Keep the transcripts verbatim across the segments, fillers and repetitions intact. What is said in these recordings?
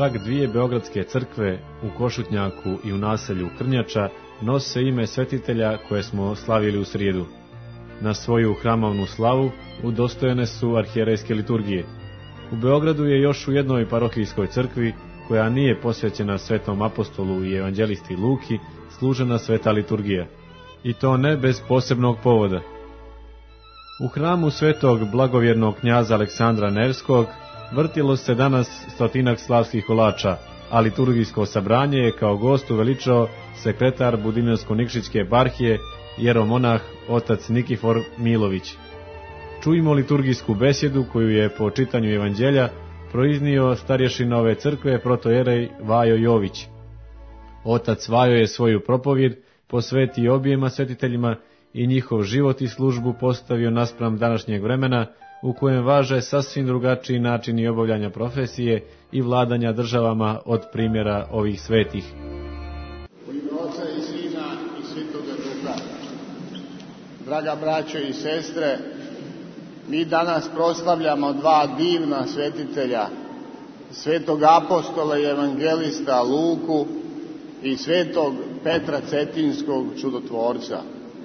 Čak dvije beogradske crkve u Košutnjaku i u naselju Krnjača nose ime svetitelja koje smo slavili u srijedu. Na svoju hramovnu slavu udostojene su arhijerejske liturgije. U Beogradu je još u jednoj parohijskoj crkvi, koja nije posvećena svetom apostolu i evanđelisti Luki, služena sveta liturgija. I to ne bez posebnog povoda. U hramu svetog blagovjernog knjaza Aleksandra Nevskog vrtilo se danas stotinak slavskih kolača, a liturgijsko sabranje je kao gost uveličao sekretar Budimljansko-Nikšićke eparhije, jeromonah otac Nikifor Milović. Čujmo liturgijsku besjedu koju je po čitanju evanđelja proiznio starješina ove crkve protojerej Vajo Jović. Otac Vajo je svoju propovjed posvetio objema svetiteljima i njihov život i službu postavio naspram današnjeg vremena, u kojem važe sasvim drugačiji načini obavljanja profesije i vladanja državama od primjera ovih svetih. U ime Oca i Sina i Svetoga Duha. Draga braćo i sestre, mi danas proslavljamo dva divna svetitelja, svetog apostola i evangelista Luku i svetog Petra Cetinskog čudotvorca.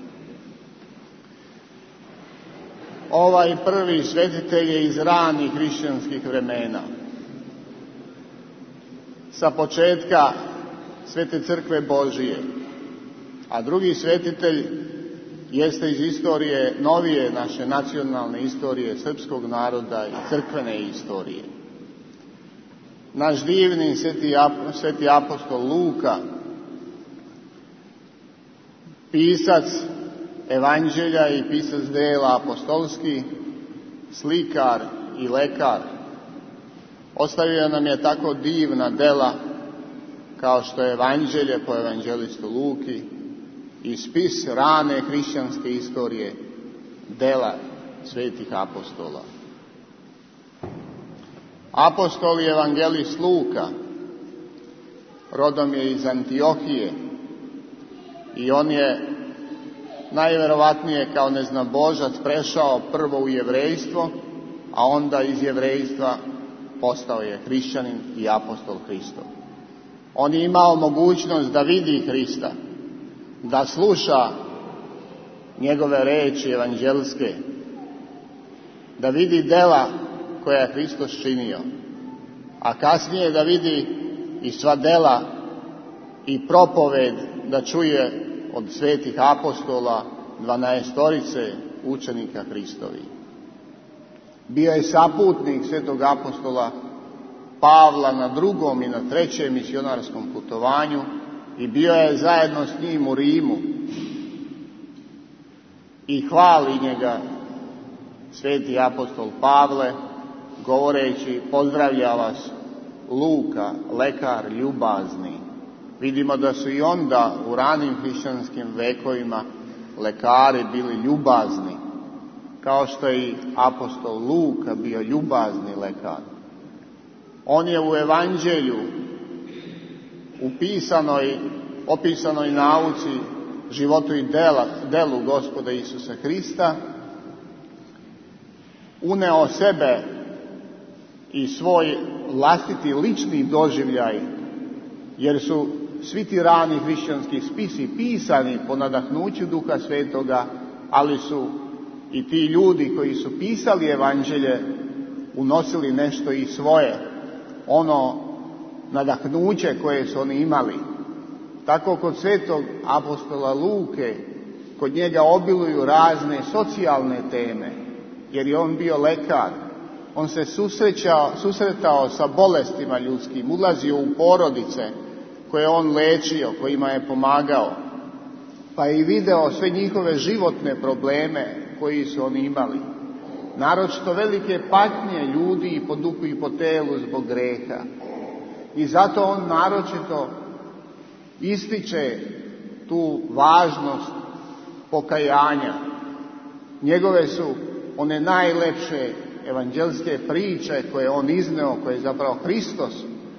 Ovaj prvi svetitelj je iz ranih hrišćanskih vremena, sa početka Svete crkve Božije, a drugi svetitelj jeste iz istorije, novije naše nacionalne istorije, srpskog naroda i crkvene istorije. Naš divni sveti, sveti apostol Luka, pisac evanđelja i pisac dela apostolski, slikar i lekar, ostavio nam je tako divna dela kao što je evanđelje po evanđelistu Luki i spis rane hrišćanske istorije, dela svetih apostola. Apostol i evangelist Luka rodom je iz Antiohije i on je najverovatnije kao neznabožac prešao prvo u jevrejstvo, a onda iz jevrejstva postao je hrišćanin i apostol Hristov. On je imao mogućnost da vidi Hrista, da sluša njegove reči evanđelske, da vidi dela koja je Hristos činio, a kasnije da vidi i sva dela i propoved da čuje od svetih apostola, dvanaestorice učenika Hristovi. Bio je saputnik svetog apostola Pavla na drugom i na trećem misionarskom putovanju i bio je zajedno s njim u Rimu i hvali njega sveti apostol Pavle, govoreći: pozdravlja vas Luka, lekar ljubazni. Vidimo da su i onda u ranim hrišćanskim vekovima lekari bili ljubazni, kao što je i apostol Luka bio ljubazni lekar. On je u evanđelju, u pisanoj, opisanoj nauci, životu i dela, delu Gospoda Isusa Hrista, uneo sebe i svoj vlastiti lični doživljaj, jer su svi ti rani hrišćanski spisi pisani po nadahnuću Duha Svetoga, ali su i ti ljudi koji su pisali evanđelje unosili nešto i svoje, ono nadahnuće koje su oni imali. Tako kod svetog apostola Luke, kod njega obiluju razne socijalne teme, jer je on bio lekar. On se susrećao, susretao sa bolestima ljudskim, ulazio u porodice koje on lečio, kojima je pomagao, pa je i video sve njihove životne probleme koji su oni imali. Naročito velike patnje ljudi i po duhu i po telu zbog greha. I zato on naročito ističe tu važnost pokajanja. Njegove su one najlepše evanđelske priče koje on izneo, koje je zapravo Hristos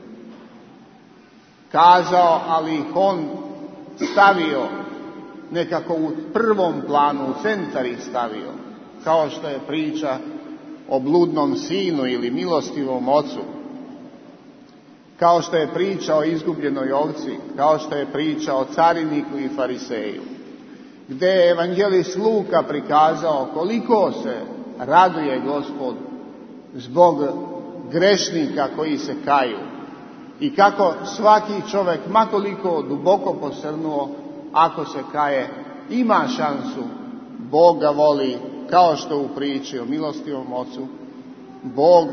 kazao, ali ih on stavio nekako u prvom planu, u centar ih stavio, kao što je priča o bludnom sinu ili milostivom ocu. kao što je priča o izgubljenoj ovci, kao što je priča o cariniku i fariseju, gdje je evanđelist Luka prikazao koliko se raduje Gospod zbog grešnika koji se kaju i kako svaki čovjek, makoliko duboko posrnuo, ako se kaje, ima šansu. Bog ga voli, kao što u priči o milostivom ocu. Bog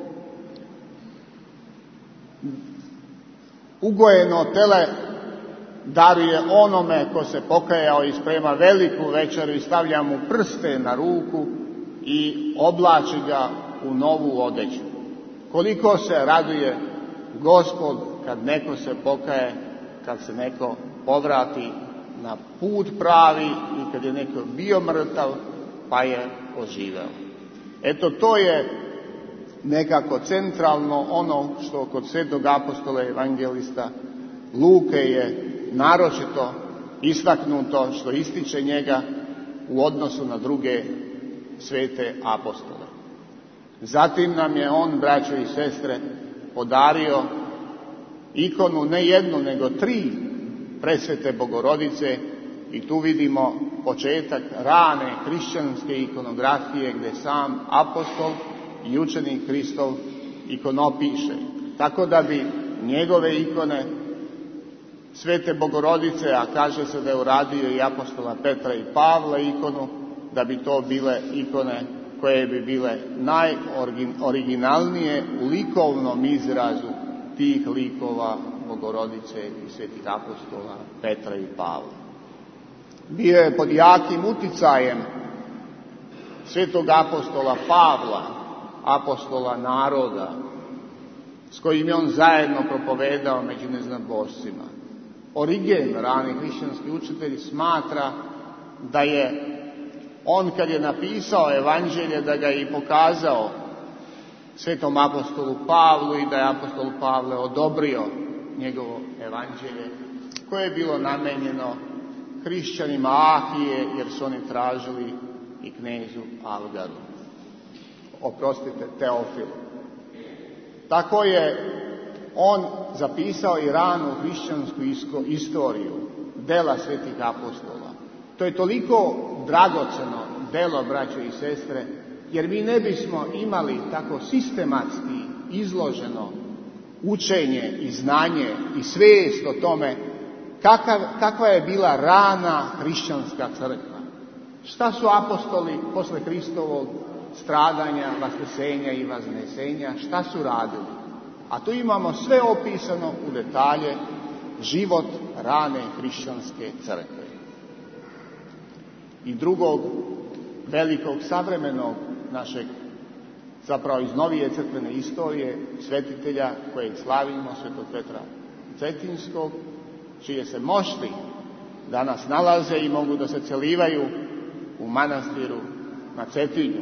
ugojeno tele daruje onome ko se pokajao i sprema veliku večeru i stavlja mu prste na ruku i oblači ga u novu odeću. Koliko se raduje Gospod kad neko se pokaje, kad se neko povrati na put pravi i kad je neko bio mrtav pa je oživeo. Eto, to je nekako centralno ono što kod svetog apostola evangelista Luke je naročito istaknuto, što ističe njega u odnosu na druge svete apostole. Zatim nam je on, braćo i sestre, podario ikonu ne jednu nego tri presvete Bogorodice i tu vidimo početak rane hrišćanske ikonografije gdje sam apostol i učenik Hristov ikonopiše. Tako da bi njegove ikone svete Bogorodice, a kaže se da je uradio i apostola Petra i Pavla ikonu, da bi to bile ikone koje bi bile najoriginalnije u likovnom izrazu tih likova Bogorodice i svetih apostola Petra i Pavla. Bio je pod jakim uticajem svetog apostola Pavla, apostola naroda, s kojim je on zajedno propovedao među neznabošcima. Origen, rani hrišćanski učitelj, smatra da je on, kad je napisao evanđelje, da ga je i pokazao svetom apostolu Pavlu i da je apostol Pavle odobrio njegovo evanđelje, koje je bilo namenjeno hrišćanima Ahije, jer su oni tražili i knezu Algaru. Oprostite, Teofilu. Tako je on zapisao i ranu hrišćansku istoriju dela svetih apostola. To je toliko dragoceno delo, braćo i sestre, jer mi ne bismo imali tako sistematski izloženo učenje i znanje i svijest o tome kakav, kakva je bila rana hrišćanska crkva. Šta su apostoli posle Hristovog stradanja, vaskrsenja i vaznesenja, šta su radili? A tu imamo sve opisano u detalje, život rane hrišćanske crkve. I drugog velikog savremenog našeg, zapravo iz novije crkvene istorije, svetitelja kojeg slavimo, svetog Petra Cetinskog, čije se mošti danas nalaze i mogu da se celivaju u manastiru na Cetinju.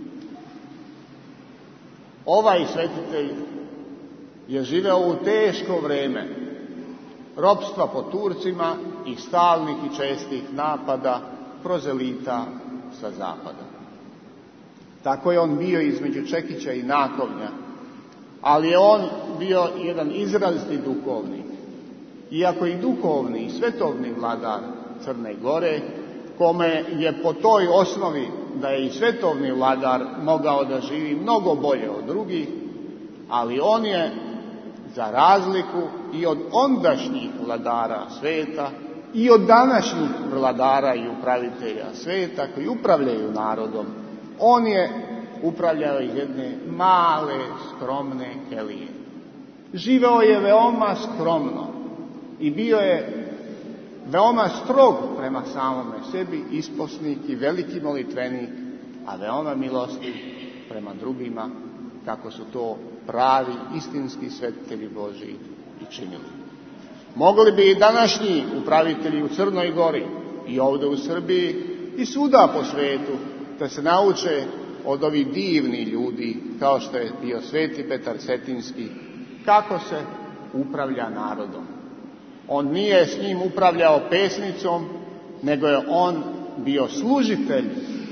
Ovaj svetitelj je živeo u teško vrijeme ropstva po Turcima i stalnih i čestih napada prozelita sa zapada. Tako je on bio između Čekića i Nakovnja, ali je on bio jedan izraziti duhovnik. Iako i duhovni i svetovni vladar Crne Gore, kome je po toj osnovi da je i svetovni vladar mogao da živi mnogo bolje od drugih, ali on je, za razliku i od ondašnjih vladara sveta i od današnjih vladara i upravitelja sveta koji upravljaju narodom, on je upravljao iz jedne male, skromne kelije. Živeo je veoma skromno i bio je veoma strog prema samome sebi, isposnik i veliki molitvenik, a veoma milostiv prema drugima, kako su to pravi, istinski svetitelji Božji i činili. Mogli bi i današnji upravitelji u Crnoj Gori i ovdje u Srbiji i svuda po svetu da se nauče od ovih divnih ljudi, kao što je bio sveti Petar Cetinski, kako se upravlja narodom. On nije s njim upravljao pesnicom, nego je on bio služitelj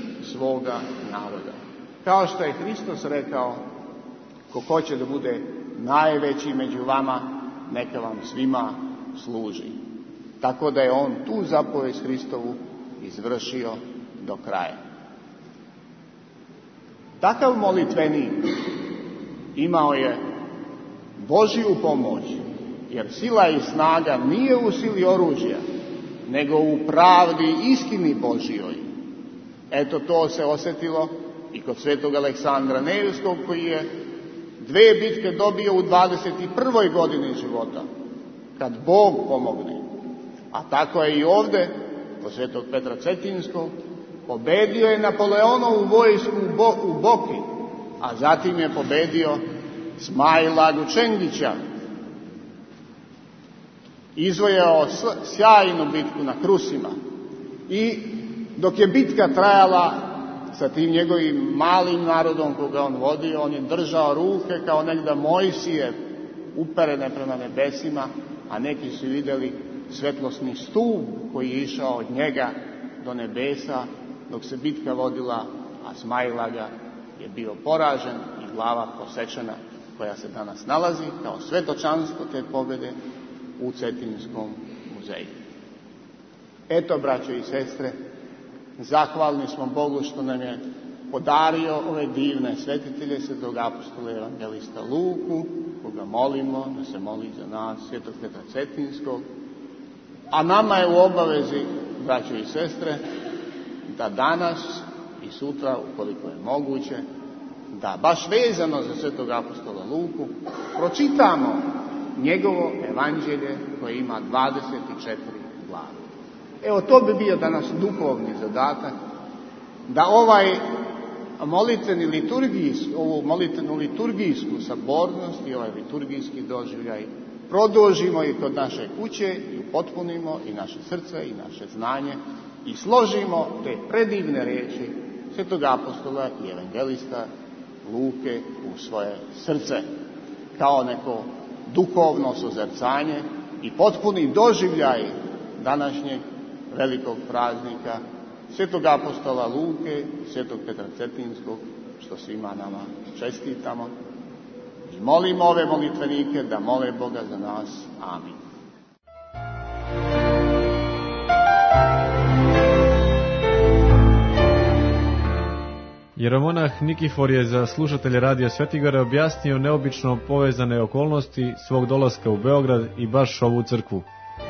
svoga naroda. Kao što je Hristos rekao, ko hoće da bude najveći među vama, neka vam svima služi. Tako da je on tu zapovijest Hristovu izvršio do kraja. Takav molitvenik imao je Božju pomoć, jer sila i snaga nije u sili oružja, nego u pravdi i istini Božjoj. Eto, to se osjetilo i kod svetog Aleksandra Nevskog, koji je dve bitke dobio u dvadeset prvoj godini života, kad Bog pomogne. A tako je i ovdje, kod svetog Petra Cetinskog, pobedio je Napoleonovu vojsku u, Bo, u Boki, a zatim je pobedio Smajla Gučengića. Izvojao sjajnu bitku na Krusima i dok je bitka trajala sa tim njegovim malim narodom koga on vodio, on je držao ruke kao negda Mojsije uperene prema nebesima, a neki su vidjeli svetlosni stup koji je išao od njega do nebesa dok se bitka vodila, a Smajlaga je bio poražen i glava posečena, koja se danas nalazi kao svetočanstvo te pobjede u Cetinskom muzeju. Eto, braćo i sestre, zahvalni smo Bogu što nam je podario ove divne svetitelje, svetog apostola evangelista Luku, koga molimo da se moli za nas, svetog Petra Cetinskog, a nama je u obavezi, braćo i sestre, da danas i sutra, ukoliko je moguće, da baš vezano za svetog apostola Luku pročitamo njegovo evanđelje koje ima dvadeset četiri glave. Evo, to bi bio danas duhovni zadatak, da ovaj molitveni liturgijski, ovu molitvenu liturgijsku sabornost i ovaj liturgijski doživljaj produžimo i kod naše kuće i upotpunimo i naše srce i naše znanje i složimo te predivne riječi svetog apostola i evangelista Luke u svoje srce kao neko duhovno sozercanje i potpuni doživljaj današnjeg velikog praznika svetog apostola Luke i svetog Petra Cetinskog, što svima nama čestitamo i molimo ove molitvenike da mole Boga za nas. Amin. Jeromonah Nikifor je za slušatelje Radio Svetigora objasnio neobično povezane okolnosti svog dolaska u Beograd i baš ovu crkvu.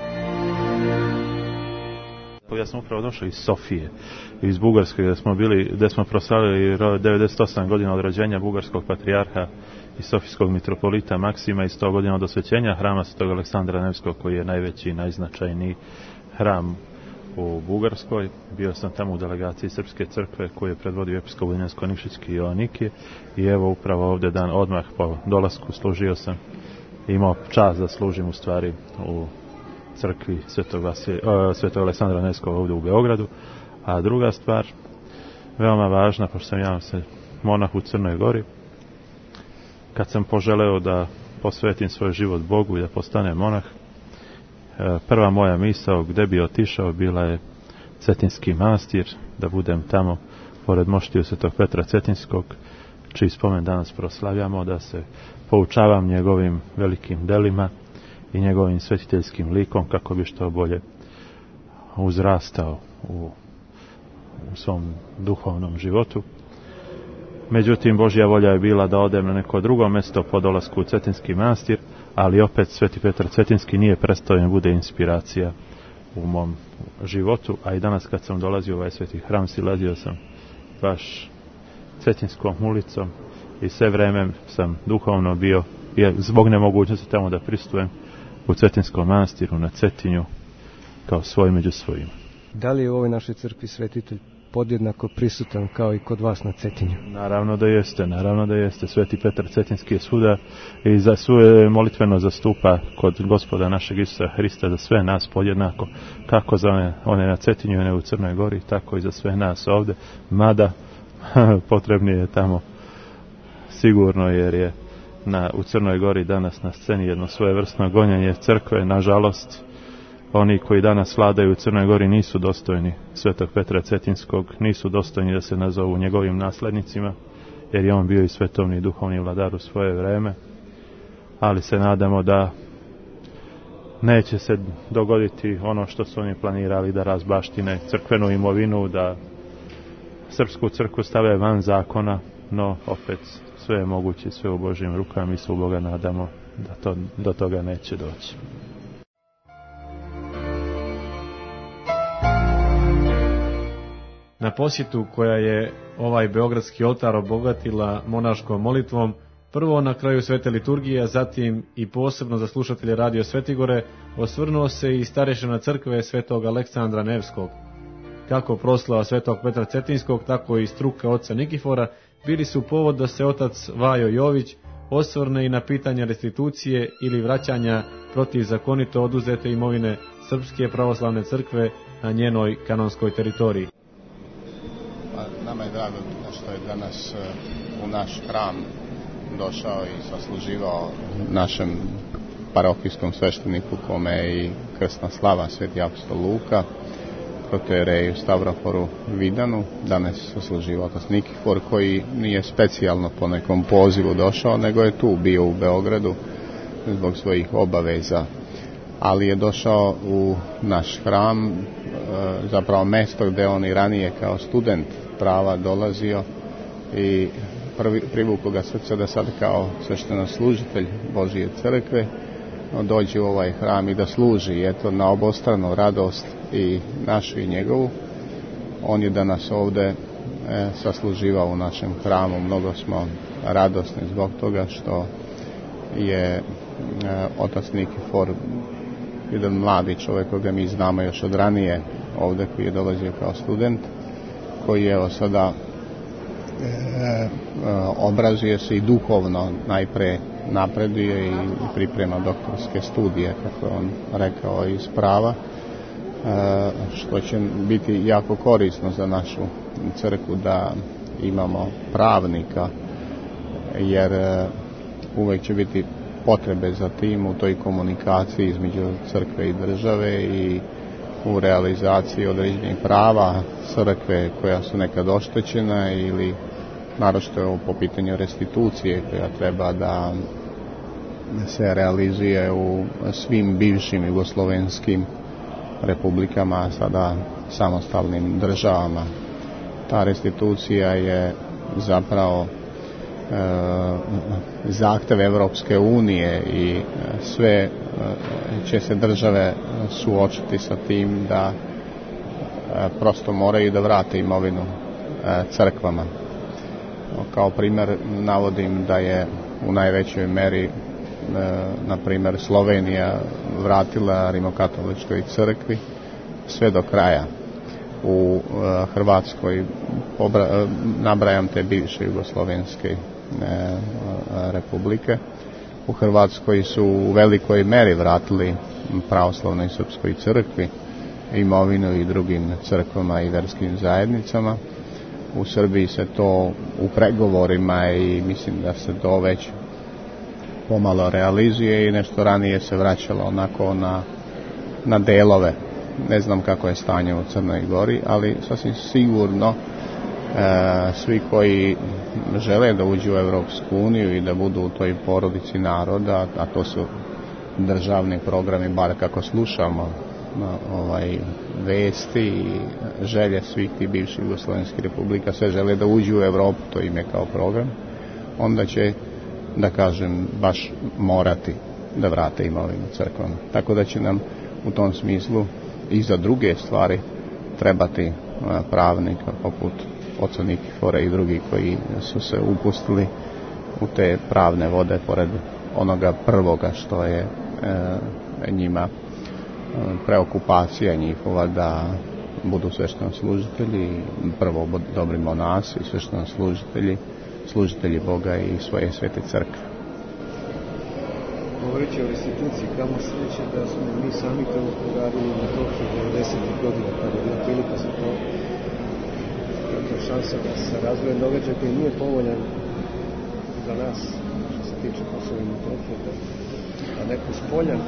Ja sam upravo došao iz Sofije, iz Bugarske, gdje smo bili, gdje smo proslavili devedeset osam godina od rođenja bugarskog patrijarha i sofijskog mitropolita Maksima i sto godina od osvećenja hrama svetog Aleksandra Nevskog, koji je najveći i najznačajniji hram u Bugarskoj. Bio sam tamo u delegaciji Srpske crkve koju je predvodio episkop Vodinjansko-Nikšićki Joanikije i evo upravo ovdje dan odmah po dolasku služio sam, imao čast da služim u stvari u crkvi Svetog, Vasilija, Svetog Aleksandra Nevskog ovdje u Beogradu. A druga stvar, veoma važna, pošto sam ja se monah u Crnoj Gori, kad sam poželeo da posvetim svoj život Bogu i da postanem monah, prva moja misao gdje bi otišao bila je Cetinski manastir, da budem tamo pored moštiju svetog Petra Cetinskog, čiji spomen danas proslavljamo, da se poučavam njegovim velikim delima i njegovim svetiteljskim likom kako bi što bolje uzrastao u, u svom duhovnom životu. Međutim, Božja volja je bila da odem na neko drugo mjesto po dolasku u Cetinski manastir, ali opet Sveti Petar Cetinski nije prestao da bude inspiracija u mom životu, a i danas kad sam dolazio u ovaj sveti hram, silazio sam baš Cetinskom ulicom i sve vreme sam duhovno bio, zbog nemogućnosti tamo da pristujem, u Cetinskom manastiru na Cetinju kao svoj među svojima. Da li je u ovoj našoj crkvi svetitelj podjednako prisutan kao i kod vas na Cetinju? Naravno da jeste, naravno da jeste. Sveti Petar Cetinski je svuda i za svoje molitveno zastupa kod Gospoda našeg Isusa Hrista za sve nas podjednako, kako za one, one na Cetinju i one u Crnoj Gori, tako i za sve nas ovdje, mada potrebnije je tamo sigurno, jer je na, u Crnoj Gori danas na sceni jedno svojevrsno gonjenje crkve. Nažalost, oni koji danas vladaju u Crnoj Gori nisu dostojni svetog Petra Cetinskog, nisu dostojni da se nazovu njegovim naslednicima, jer je on bio i svetovni duhovni vladar u svoje vreme. ali se nadamo da neće se dogoditi ono što su oni planirali, da razbaštine crkvenu imovinu, da srpsku crkvu stave van zakona, no opet sve je moguće, sve u Božjim rukama, mi se u Boga nadamo da to, do toga neće doći. Na posjetu koja je ovaj beogradski oltar obogatila monaškom molitvom, prvo na kraju svete liturgije, a zatim i posebno za slušatelje Radio Svetigore, osvrnuo se i starešina crkve svetog Aleksandra Nevskog. Kako proslava svetog Petra Cetinskog, tako i struka oca Nikifora bili su povod da se otac Vajo Jović osvrne i na pitanje restitucije ili vraćanja protivzakonito oduzete imovine Srpske pravoslavne crkve na njenoj kanonskoj teritoriji. Nama je drago što je danas u naš hram došao i sasluživao našem parohijskom svešteniku, kome je i krstna slava sveti apostol Luka, protojereju Stavroforu Vidanu. Danas sasluživao otac Nikifor, koji nije specijalno po nekom pozivu došao, nego je tu bio u Beogradu zbog svojih obaveza, ali je došao u naš hram, zapravo mesto gde on i ranije kao student prava dolazio, i privuku ga srce da sad kao sveštenoslужitelj Božije crkve dođe u ovaj hram i da služi, i eto, na obostranu radost i našu i njegovu. On je danas ovde e, sasluživao u našem hramu. Mnogo smo radosni zbog toga što je e, otac Nikifor jedan mladi čovjek koga mi znamo još od ranije ovde, koji je dolazio kao student, koji je evo sada e, e, obrazuje se i duhovno najpre napreduje i priprema doktorske studije, kako je on rekao, iz prava, e, što će biti jako korisno za našu crkvu da imamo pravnika, jer e, uvek će biti potrebe za tim u toj komunikaciji između crkve i države i u realizaciji određenih prava crkve koja su nekad oštećena, ili naročito po pitanju restitucije koja treba da se realizuje u svim bivšim jugoslovenskim republikama, sada samostalnim državama. Ta restitucija je zapravo e, zahtev Evropske unije i sve e, će se države suočiti sa tim da e, prosto moraju da vrate imovinu e, crkvama. Kao primjer navodim da je u najvećoj meri e, na primjer Slovenija vratila rimokatoličkoj crkvi sve do kraja. U e, Hrvatskoj obra, e, nabrajam te bivše jugoslovenske e, republike. U Hrvatskoj su u velikoj meri vratili pravoslavnoj srpskoj crkvi imovinu i drugim crkvama i verskim zajednicama. U Srbiji se to u pregovorima i mislim da se to već pomalo realizuje i nešto ranije se vraćalo onako na, na delove. Ne znam kako je stanje u Crnoj Gori, ali sasvim sigurno e, svi koji žele da uđu u Evropsku uniju i da budu u toj porodici naroda, a to su državni programi, bar kako slušamo ovaj, vesti i želje svih tih bivših jugoslovenskih republika, sve žele da uđu u Evropu, to im je kao program, onda će, da kažem, baš morati da vrate imovinu crkvama. Tako da će nam u tom smislu i za druge stvari trebati pravnika poput oca Nikifora i drugi koji su se upustili u te pravne vode pored onoga prvoga što je e, njima preokupacija njihova da budu sveštenoslужitelji, prvo dobri monasi, sveštenoslужitelji, služitelji Boga i svoje svete crkve. Govoreći o restituciji, kamo sreće da smo mi sami to uradili na toki devedesetih godina, kada je bila prilika za to, to šansa da se razvoje događaj koji nije povoljan za nas, što se tiče Kosova i Metohije, da neku spoljan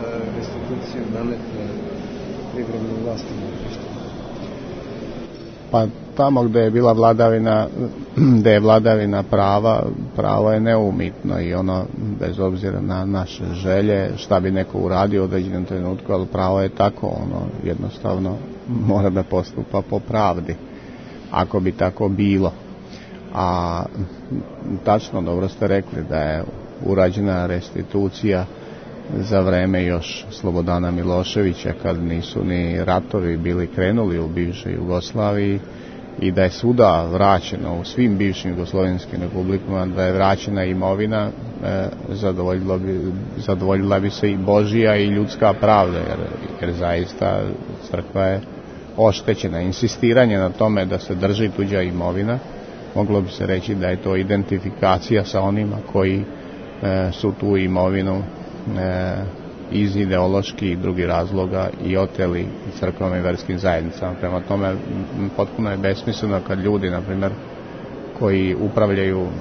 restituciju nametne privremenim vlastima. Pa tamo gdje je bila vladavina, gdje je vladavina prava, pravo je neumitno i ono, bez obzira na naše želje, šta bi neko uradio u određenom trenutku, ali pravo je tako, ono, jednostavno mora da postupa po pravdi, ako bi tako bilo. A tačno, dobro ste rekli da je urađena restitucija za vreme još Slobodana Miloševića, kad nisu ni ratovi bili krenuli u bivšoj Jugoslaviji, i da je svuda vraćeno u svim bivšim jugoslovenskim republikama, da je vraćena imovina, e, zadovoljila, bi, zadovoljila bi se i Božija i ljudska pravda, jer, jer zaista crkva je oštećena. Insistiranje na tome da se drži tuđa imovina, moglo bi se reći da je to identifikacija sa onima koji e, su tu imovinu e, iz ideoloških i drugih razloga i oteli crkvama i verskim zajednicama. Prema tome, potpuno je besmisleno kad ljudi, na primjer, koji upravljaju e,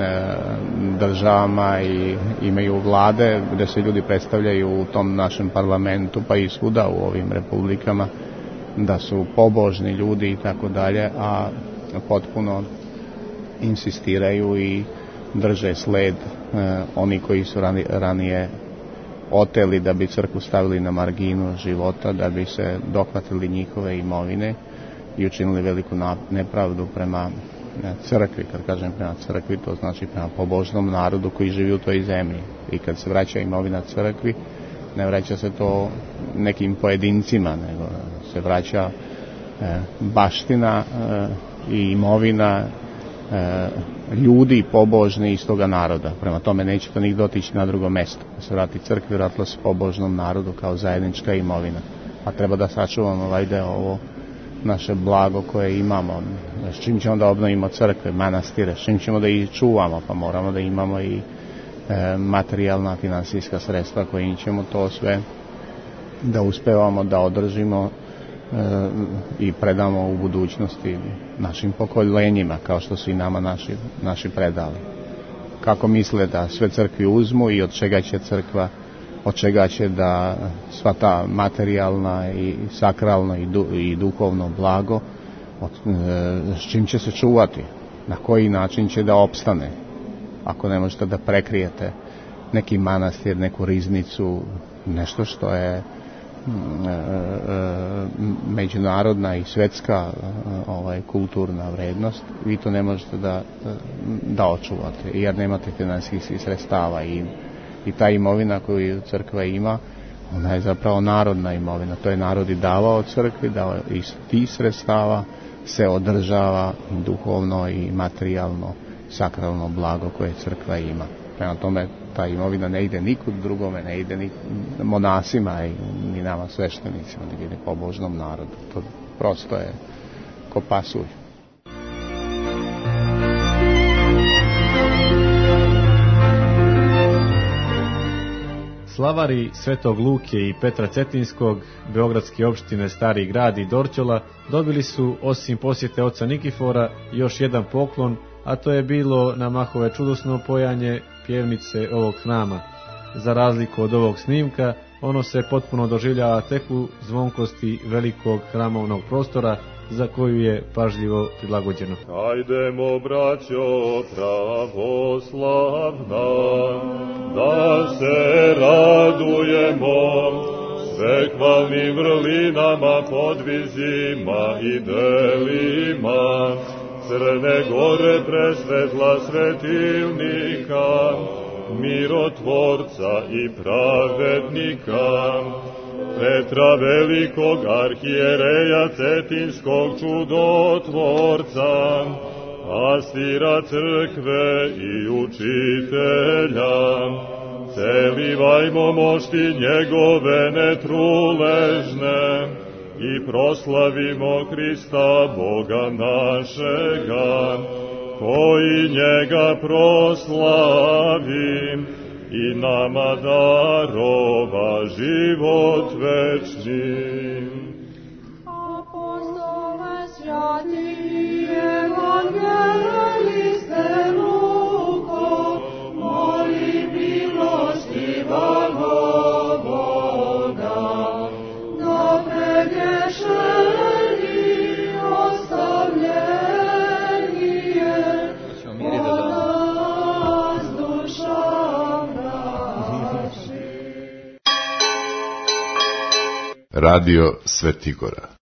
državama i imaju vlade, gdje se ljudi predstavljaju u tom našem parlamentu, pa i svuda u ovim republikama, da su pobožni ljudi i tako dalje, a potpuno insistiraju i drže sled e, oni koji su rani, ranije oteli da bi crkvu stavili na marginu života, da bi se dohvatili njihove imovine i učinili veliku nepravdu prema crkvi. Kad kažem prema crkvi, to znači prema pobožnom narodu koji živi u toj zemlji. I kad se vraća imovina crkvi, ne vraća se to nekim pojedincima, nego se vraća e, baština e, i imovina e, ljudi pobožni iz toga naroda. Prema tome neće to nigdje otići na drugo mjesto. Da se vrati crkvi, vratilo se pobožnom narodu kao zajednička imovina. A treba da sačuvamo ovaj deo, ovo naše blago koje imamo. S čim ćemo da obnovimo crkve, manastire, s čim ćemo da ih čuvamo, pa moramo da imamo i e, materijalna, finansijska sredstva kojim ćemo to sve da uspevamo da održimo e, i predamo u budućnosti našim pokoljenjima, kao što su i nama naši, naši predali. Kako misle da sve crkvi uzmu i od čega će crkva, od čega će da sva ta materijalna i sakralna i, du, i duhovno blago, od, e, s čim će se čuvati, na koji način će da opstane, ako ne možete da prekrijete neki manastir, neku riznicu, nešto što je međunarodna i svjetska ovaj, kulturna vrednost, vi to ne možete da, da očuvate, jer nemate financijskih sredstava i, i ta imovina koju crkva ima, ona je zapravo narodna imovina, to je narod i davao crkvi, da iz tih sredstava se održava duhovno i materijalno sakralno blago koje crkva ima. Prema tome, ta imovina ne ide nikud drugome, ne ide ni monasima i ni nama sveštenicima, nego ide pobožnom narodu. To prosto je ko pasulj. Slavari Svetog Luke i Petra Cetinskog, beogradske opštine Stari Grad i Dorćola, dobili su, osim posjete oca Nikifora, još jedan poklon, a to je bilo na Mahove čudosno pojanje pjevnice ovog hrama. Za razliku od ovog snimka, ono se potpuno doživljava tek u zvonkosti velikog hramovnog prostora, za koju je pažljivo prilagođeno. Hajdemo, braćo pravoslavna, da se radujemo sve hvalnim vrlinama, podvizima i delima Crne Gore presvetla svetilnika, mirotvorca i pravednika, Petra velikog arhijereja Cetinskog čudotvorca, pastira crkve i učitelja, celivajmo mošti njegove netruležne i proslavimo Hrista Boga našega, koji njega proslavi i nama darova život večni. Apostole svjati, evangeliste Luko, moli milostivago Boga, da pregrešeni ostavi Radio Svetigora.